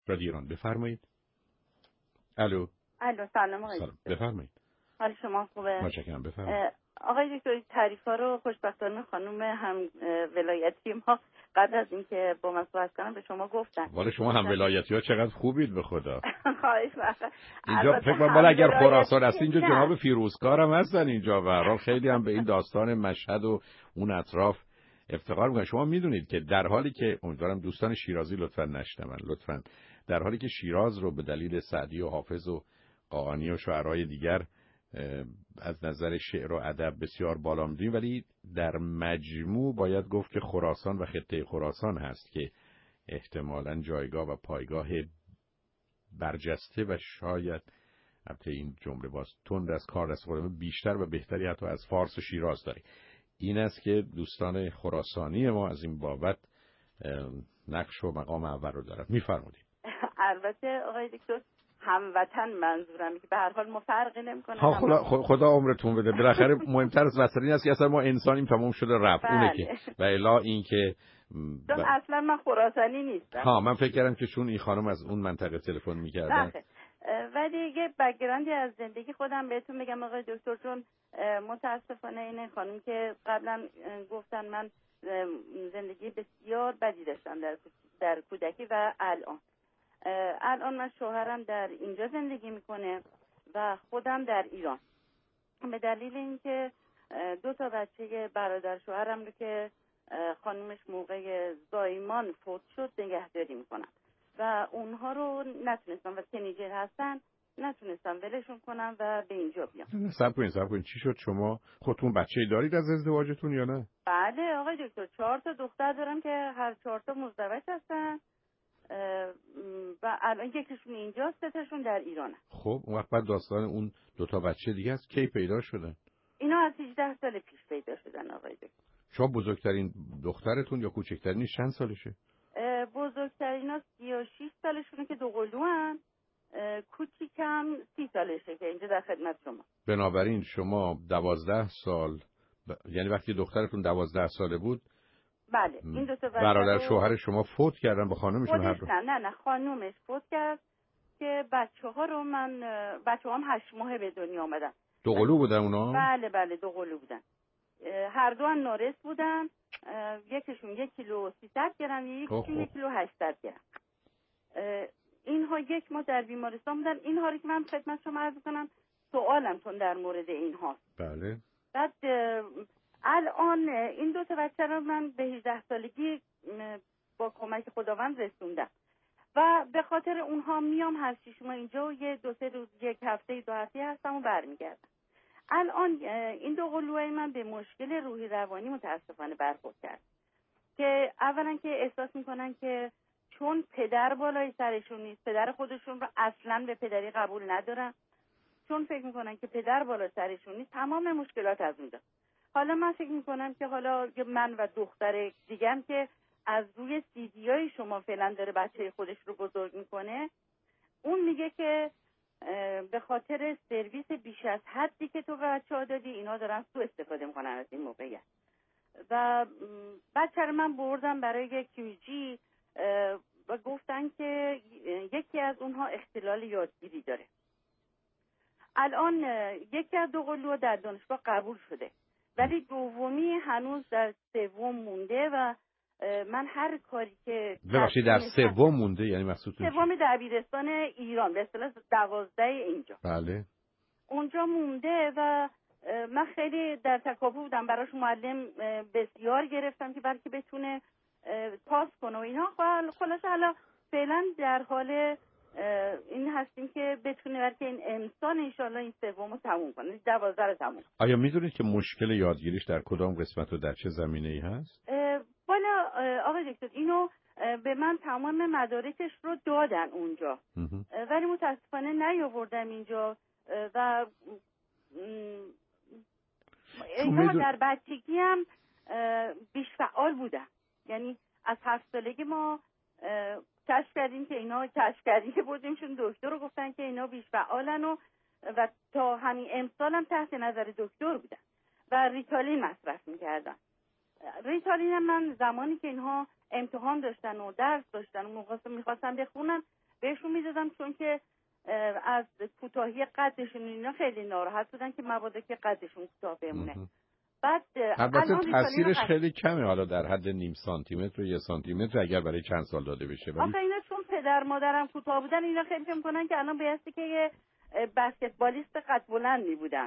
رادیو ایران، بفرمایید. الو. سلام آقای. سلام، بفرمایید. حال شما خوبه؟ متشکرم، بفرمایید. آقای دکتر، تعریفا رو خوشبختانه خانم هم ولایتی ما قبل از اینکه با من صحبت کنم به شما گفتن. والا شما هم ولایتی ها چقدر خوبید به خدا. خواهش می‌کنم. اینجا فکر کنم بالا اگر خراسان هست اینجا جناب فیروزکار هم هستن اینجا، و هر خیلی هم به این داستان مشهد و اون اطراف افتخار میکنن. شما میدونید که در حالی که، امیدوارم دوستان شیرازی لطفاً نشنون، لطفاً، در حالی که شیراز رو به دلیل سعدی و حافظ و قاآنی و شعرای دیگر از نظر شعر و ادب بسیار بالا می‌دونیم، ولی در مجموع باید گفت که خراسان و خطه خراسان هست که احتمالاً جایگاه و پایگاه برجسته و شاید، البته این جمله باز تند از کار دست خودم، بیشتر و بهتری حتی از فارس و شیراز داره. این است که دوستان خراسانی ما از این بابت نقش و مقام اول رو دارن. می‌فرمایید. البته آقای دکتر هموطن منظورم که به هر حال ما فرقی نمی‌کنه. خدا عمرتون بده. بالاخره مهمتر از وسط این است که اصلا ما انسانیم، تمام شده رفت. اونه که و الا این که اصلا من خراسانی نیستم. من فکر کردم که چون این خانم از اون منطقه تلفن می‌کردن. ولی یه بک‌گراندی از زندگی خودم بهتون میگم آقای دکتر، چون متاسفانه این خانم که قبلا گفتن من زندگی بسیار بدی داشتم در کودکی و الان من شوهرم در اینجا زندگی میکنه و خودم در ایران. به دلیل اینکه 2 بچه برادر شوهرم رو که خانمش موقع زایمان فوت شد نگهداری میکنم و اونها رو نتونستم و تینیجر هستن نتونستم ولشون کنم و به اینجا بیام. صبر کنین چی شد؟ شما خودتون بچه‌ای دارید از ازدواجتون یا نه؟ بله آقای دکتر، 4 دختر دارم که هر 4 مزدوج هستن و الان یکیشون اینجاست، 3 تاشون در ایرانه. خب اون وقت بعد داستان اون 2 بچه دیگه است کی پیدا شدن؟ اینا از 18 سال پیش پیدا شدن آقای دکتر. شما بزرگترین دخترتون یا کوچکترینش چند سالشه؟ بزرگترینا 36 سالشونه که 2 قلوان، کوچیکم 30 سالشه که اینجا در خدمت شما. بنابراین شما 12 سال یعنی وقتی دخترتون 12 ساله بود، بله این 2 برادر شوهر شما فوت کردن با خانمشون هر دو؟ نه خانومش فوت کرد که بچه‌ها رو بچه‌هام 8 ماهه به دنیا آمدن. 2 قلو بودن اونا؟ بله 2 قلو بودن. هر دو نارس بودن. یکیشون 1 کیلو 300 گرم، یکیشون 1 کیلو 800 گرم. اینها 1 ماه در بیمارستان بودن. اینها رو که من خدمت شما عرض کنم سوالم تون در مورد اینها. بله. بعد الان این 2 بچه رو من به 18 سالگی با کمک خداوند رسوندم و به خاطر اونها میام هر 6 ماه اینجا و 2-3 روز 1 هفته 2 هفته هستم و برمیگردم. الان این 2 قلوهای من به مشکل روحی روانی متاسفانه برخورد کرد که اولا که احساس میکنن که چون پدر بالای سرشون نیست، پدر خودشون رو اصلا به پدری قبول ندارن، چون فکر میکنن که پدر بالای سرشون نیست، تمام مشکلات از اونجا. حالا من فکر میکنم که حالا من و دختر دیگم که از روی سیدیای شما فعلا داره بچه خودش رو بزرگ میکنه، اون میگه که به خاطر سرویس بیش از حدی که تو به بچه‌ها دادی اینا دارن سوء استفاده میکنن از این موقعیت. و بچه رو من بردم برای QG و گفتن که یکی از اونها اختلال یادگیری داره. الان یکی از 2 قلوها در دانشگاه قبول شده ولی دومی هنوز در 3 مونده و من هر کاری که ببخشید در 3 مونده یعنی مقصودتون 3 دبیرستان ایران به اصطلاح 12 اینجا. بله. اونجا مونده و من خیلی در تکاپو بودم براش، معلم بسیار گرفتم که بلکه بتونه پاس کنه و اینا. خلاص حالا فعلا در حال این هستیم که بتونه بلکه این امسال انشالله این 3 رو تموم کنه، 12 رو تموم. آیا میدونید که مشکل یادگیریش در کدام قسمت و در چه زمینه‌ای هست؟ والا آقای دکتر اینو به من تمام مدارکش رو دادن اونجا ولی متاسفانه نیاوردم اینجا و اینا در بچگی هم بیش فعال بودن. یعنی از 7 سالگی ما کشف کردیم که بردیمشون دکتر رو گفتن که اینا بیش فعالن و تا همین امسال هم تحت نظر دکتر بودن و ریتالین مصرف میکردن. ریتالین هم من زمانی که اینها امتحان داشتن و درس داشتن و میخواستن بخونن بهشون میدادم، چون که از کوتاهی قدشون اینا خیلی ناراحت بودن که مبادا که قدشون کوتاه بمونه. بعد البته تاثیرش خیلی کمه، حالا در حد نیم سانتی متر و 1 سانتی متر اگر برای چند سال داده بشه. آخه اینا چون پدر مادرم کوتاه بودن، اینا خیلی فکر می‌کنن که الان بایستی که یه بسکتبالیست قد بلندی بودن.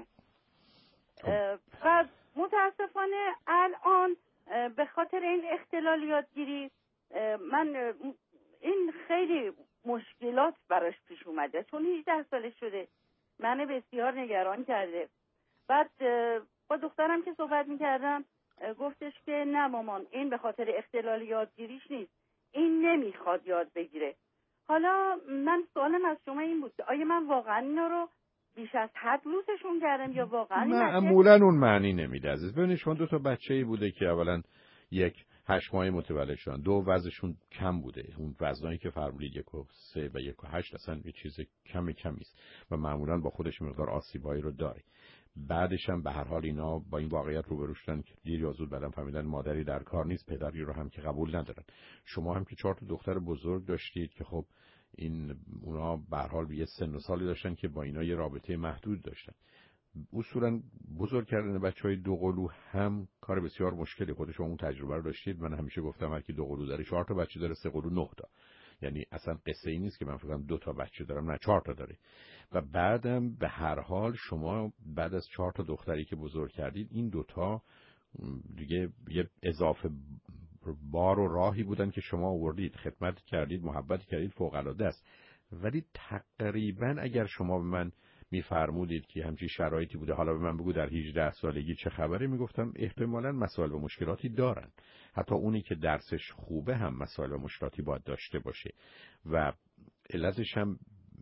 و متاسفانه الان به خاطر این اختلال یادگیری من این خیلی مشکلات براش پیش اومده، چون 18 سالش شده، من بسیار نگران کرده. بعد با دخترم که صحبت میکردم گفتش که نه مامان، این به خاطر اختلال یادگیریش نیست، این نمیخواد یاد بگیره. حالا من سوالم از شما این بود که آیا من واقعا اینا رو بیش از حد لوسشون کردم یا واقعا معمولا اون معنی نمیده عزیز. ببینید شما 2 تا بچه‌ای بوده که اولا یک 8 ماهه متولد شدن، 2 وزنشون کم بوده، اون وزنایی که فرمودید 1 و 3 و 1 و 8 اصلا یه چیز کمی است و معمولا با خودش مقدار آسیبایی رو داره. بعدش هم به هر حال اینا با این واقعیت روبرو شدن که دیر یا زود بعدم فهمیدن مادری در کار نیست، پدری رو هم که قبول ندارن. شما هم که 4 تا دختر بزرگ داشتید که خب اونا به هر حال یه سن و سالی داشتن که با اینا یه رابطه محدود داشتن. اصولا بزرگ کردن بچهای 2 قلو هم کار بسیار مشکلی، خود شما اون تجربه رو داشتید. من همیشه گفتم هر کی 2 قلو داره 4 تا بچه داره، 3 قلو 9 تا. یعنی اصلا قصه ای نیست که من فکر کنم 2 تا بچه دارم، نه 4 تا داره. و بعدم به هر حال شما بعد از 4 تا دختری که بزرگ کردید، این 2 تا دیگه یه اضافه بار و راهی بودن که شما آوردید، خدمت کردید، محبت کردید، فوق العاده است. ولی تقریبا اگر شما به من میفرمودید که همچین شرایطی بوده، حالا به من بگو در 18 سالگی چه خبره، میگفتم احتمالاً مسائل و مشکلاتی دارن. حتی اونی که درسش خوبه هم مسائل و مشکلاتی باید داشته باشه. و علتش هم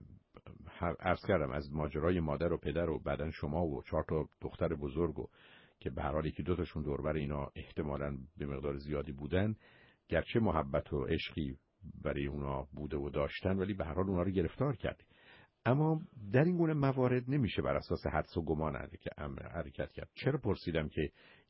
عرض کردم از ماجرای مادر و پدر و بعدن شما و 4 تا دختر بزرگو که به هر حال یکی 2 تاشون دور بر اینا احتمالاً به مقدار زیادی بودن، گرچه محبت و عشقی برای اونا بوده و داشتن، ولی به هر حال اونا رو گرفتار کرد. اما در این گونه موارد نمیشه بر اساس حدس و گمان حرکت کرد. چرا پرسیدم که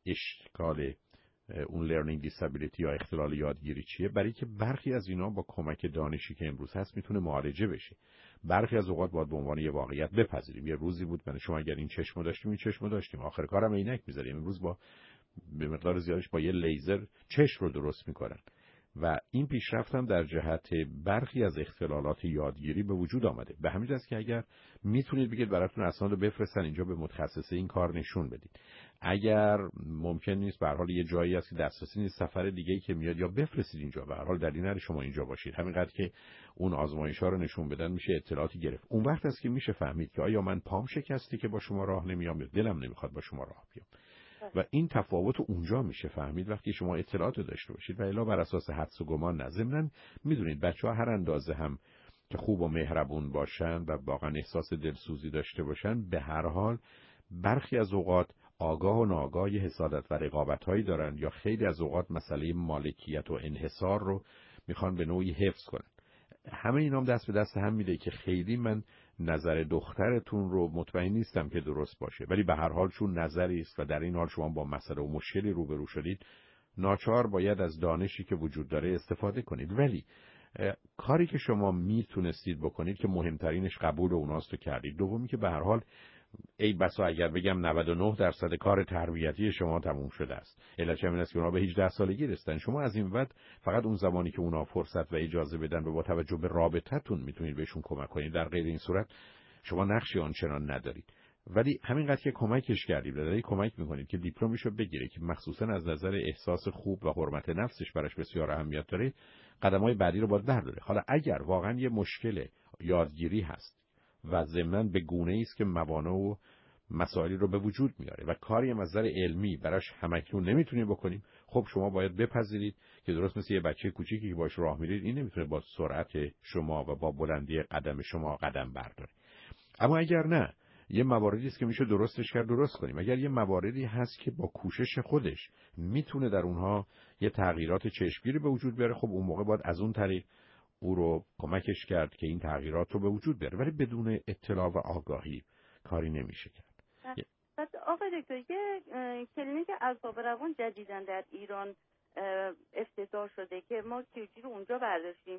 اشکال اون لرنینگ دیسابیلیتی یا اختلال یادگیری چیه؟ برای که برخی از اینا با کمک دانشی که امروز هست میتونه معالجه بشه. برخی از اوقات باید به عنوان یه واقعیت بپذیریم. یه روزی بود من شما اگر این چشمو داشتیم، این چشمو داشتیم، آخر کارم عینک می‌ذاریم. امروز با به مقدار زیادش با یه لیزر چشم رو درست میکنن. و این پیشرفت هم در جهت برخی از اختلالات یادگیری به وجود آمده. به همین جاست که اگر میتونید بگید براتون اسناد رو بفرستن اینجا به متخصص این کار نشون بدید. اگر ممکن نیست به هر حال یه جایی هست که دسترسی نیست، سفر دیگه‌ای که میاد، یا بفرستید اینجا. به هر حال دلیل نداره شما اینجا باشید، همینقدر که اون آزمایش‌ها رو نشون بدن میشه اطلاعاتی گرفت. اون وقت است که میشه فهمید که آیا من پام شکسته که با شما راه نمیام یا دلم نمیخواد با شما راه بیام. و این تفاوت اونجا میشه فهمید وقتی شما اطلاعات داشته باشید و الا بر اساس حدس و گمان نه. ضمناً میدونید بچه‌ها هر اندازه هم که خوب و مهربون باشن و واقعا احساس دلسوزی داشته باشن، به هر حال برخی از اوقات آگاه و ناآگاه حسادت و رقابت‌هایی دارن یا خیلی از اوقات مسئله مالکیت و انحصار رو میخوان به نوعی حفظ کنن. همه اینام دست به دست هم میده که خیلی من نظر دخترتون رو مطمئن نیستم که درست باشه، ولی به هر حال چون نظری است و در این حال شما با مسئله و مشکلی روبرو شدید، ناچار باید از دانشی که وجود داره استفاده کنید. ولی کاری که شما میتونستید بکنید که مهمترینش قبول اوناست و کردید. دومی که به هر حال ای بسا اگر بگم 99% کار تربیتی شما تموم شده است. علتش این است که اونا به 18 سالگی رسیدن. شما از این بعد فقط اون زمانی که اونا فرصت و اجازه بدن و با توجه به رابطتون میتونید بهشون کمک کنید. در غیر این صورت شما نقشی آنچنان ندارید. ولی همینقدر که کمکش کردید و دارید کمک میکنید که دیپلمشو بگیره که مخصوصا از نظر احساس خوب و حرمت نفسش براش بسیار اهمیت داره، قدم‌های بعدی رو باید برداره. حالا اگر واقعا یه مشکل یادگیری هست و ضمناً به گونه‌ای است که موانع و مسائلی رو به وجود میاره و کاری از نظر علمی براش همکنون نمیتونیم بکنیم، خب شما باید بپذیرید که درست مثل یه بچه کوچیکی که باش راه میرید، این نمیتونه با سرعت شما و با بلندی قدم شما قدم برداره. اما اگر نه، یه مواردی است که میشه درستش کرد، درست کنیم. اگر یه مواردی هست که با کوشش خودش میتونه در اونها یه تغییرات چشمگیری به وجود بیاره، خب اون موقع باید از اون طریق او رو کمکش کرد که این تغییرات رو به وجود بیاره. ولی بدون اطلاع و آگاهی کاری نمیشه کرد. بعد آقای دکتر، یه کلینیک اعصاب روان جدیداً در ایران افتتاح شده که ما کیوجی رو اونجا برداشتیم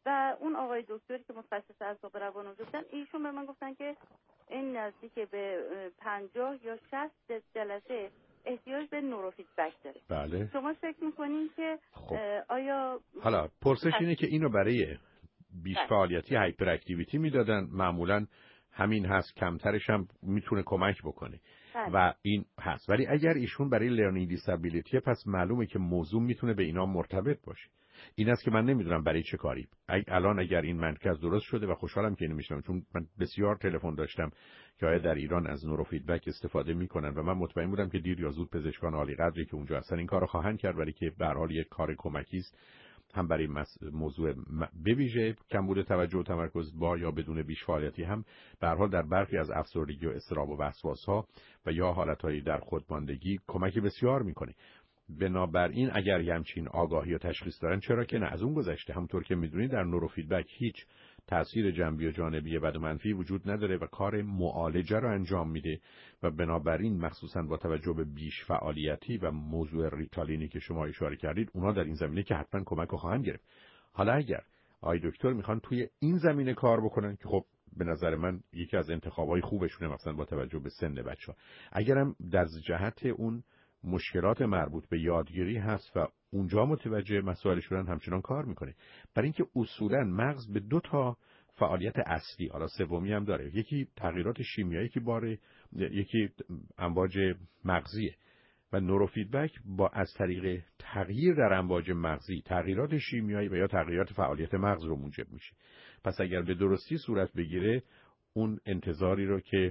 و اون آقای دکتری که متخصص اعصاب روان بودن، ایشون به من گفتن که این نزدیک به 50 یا 60 جلسه احتیاج به نوروفیدبک داره. بله. شما فکر میکنین که آیا حالا پرسش اینه که اینو برای بیش فعالیتی هایپر اکتیویتی میدادن، معمولا همین هست، کمترش هم میتونه کمک بکنه و این هست. ولی اگر ایشون برای لرنینگ دیسابیلیتی، پس معلومه که موضوع میتونه به اینا مرتبط باشه. این است که من نمیدونم برای چه کاری. الان اگر این مرکز درست شده و خوشحالم که اینو میشنم، چون من بسیار تلفن داشتم که آیا در ایران از نوروفیدبک استفاده میکنن و من مطمئن بودم که دیر یا زود پزشکان عالی قدری که اونجا هستن این کارو خواهند کرد، ولی که به هر حال یک کار کمکی است، هم برای موضوع بویژه کمبود توجه و تمرکز با یا بدون بیش فعالیتی، هم به هر حال در برخی از افسردگی و اضطراب و وسواس‌ها و یا حالت‌های در خودماندگی کمکی بسیار میکنه. بنابراین اگر همچین آگاهی و تشخیص دارن، چرا که نه. از اون گذشته همونطور که میدونید در نوروفیدبک هیچ تأثیر جنبی و جانبی بد و منفی وجود نداره و کار معالجه رو انجام میده و بنابراین مخصوصا با توجه به بیش فعالیتی و موضوع ریتالینی که شما اشاره کردید، اونا در این زمینه که حتما کمک رو خواهند گرفت. حالا اگر آقای دکتر میخوان توی این زمینه کار بکنن که خب به نظر من یکی از انتخابای خوبشونه، مثلا با توجه به سن بچه‌ها، اگرم در جهت اون مشکلات مربوط به یادگیری هست و اونجا متوجه مسائل شدن، همچنان کار میکنه. برای اینکه اصولا مغز به 2 تا فعالیت اصلی، حالا سومی هم داره، یکی تغییرات شیمیایی که یکی امواج مغزیه و نوروفیدبک با از طریق تغییر در امواج مغزی تغییرات شیمیایی و یا تغییرات فعالیت مغز رو موجب میشه. پس اگر به درستی صورت بگیره، اون انتظاری رو که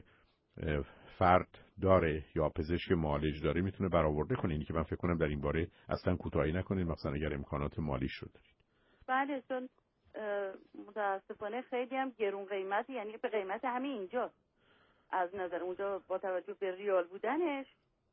فرد داره یا پزشک معالج داره میتونه برآورده کنه. اینی که من فکر کنم در این باره اصلا کوتاهی نکنید، مثلا اگر امکانات مالیش رو دارید. بله، چون متاسفانه خیلی هم گرون قیمتی، یعنی به قیمت همین اینجا از نظر اونجا با توجه به ریال بودنش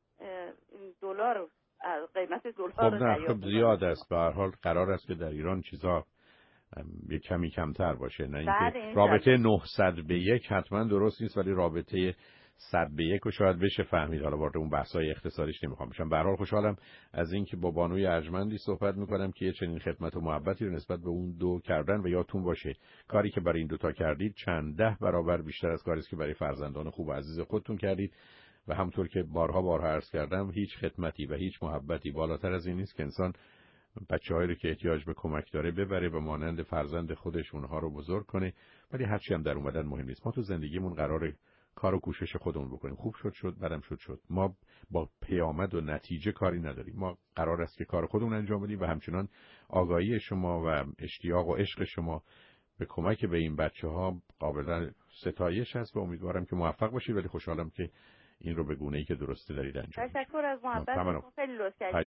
دلار، قیمت دلار خب زیاد است. به هر حال قرار است که در ایران چیزا یه کمی کمتر باشه، نه اینکه رابطه 900 به 1 حتما درست نیست، ولی رابطه 100 به 1 رو شاید بشه فهمید. حالا وارد اون بحث‌های اقتصادیش نمیخوام بشم. به هر حال خوشحالم از اینکه با بانوی ارجمندی صحبت میکنم که یه چنین خدمت و محبتی رو نسبت به اون دو کردن و یادتون باشه کاری که برای این دوتا کردید چند 10 برابر بیشتر از کاری است که برای فرزندان خوب و عزیز خودتون کردید و همونطور که بارها عرض کردم، هیچ خدمتی و هیچ محبتی بالاتر از این نیست که انسان بچه‌هایی رو که احتیاج به کمک داره ببره و مانند فرزند خودش اونها رو بزرگ کنه. ولی هرچی هم در اومدن مهم نیست. ما تو زندگیمون قراره کار و کوشش خودمون بکنیم. خوب شد، بعدم شد. ما با پیامد و نتیجه کاری نداریم. ما قرار است که کار خودمون انجام بدیم و همچنان آگاهی شما و اشتیاق و عشق شما به کمک به این بچه‌ها قابل ستایش است و امیدوارم که موفق باشید. ولی خوشحالم که این رو به گونه‌ای که درسته دارید انجام میدید. تشکر از محبتتون، خیلی لطف کردید.